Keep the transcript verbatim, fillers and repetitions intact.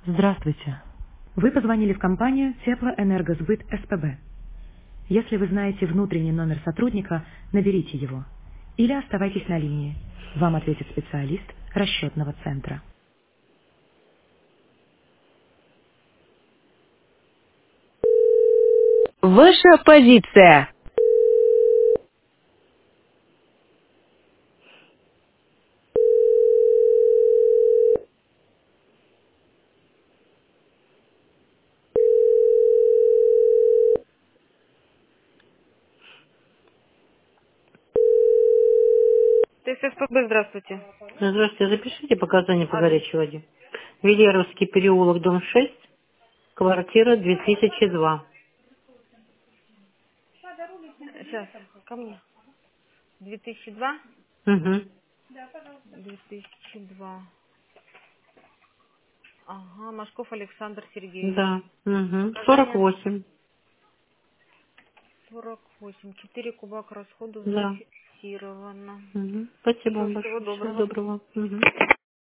Здравствуйте. Вы позвонили в компанию Теплоэнергосбыт СПБ. Если вы знаете внутренний номер сотрудника, наберите его. Или оставайтесь на линии. Вам ответит специалист расчетного центра. Ваша позиция. Т С С П Б, здравствуйте. Здравствуйте, запишите показания по Адрес. горячей воде. Велеровский переулок, дом шесть, квартира две тысячи два. Сейчас, ко мне. две тысячи два. Угу. две тысячи два. Ага, Машков Александр Сергеевич. Да. Угу. сорок Показания восемь. сорок восемь. четыре кубак расходов Да. зафиксировано. Угу. Спасибо Все, вам всего большое. Всего доброго. доброго. Угу.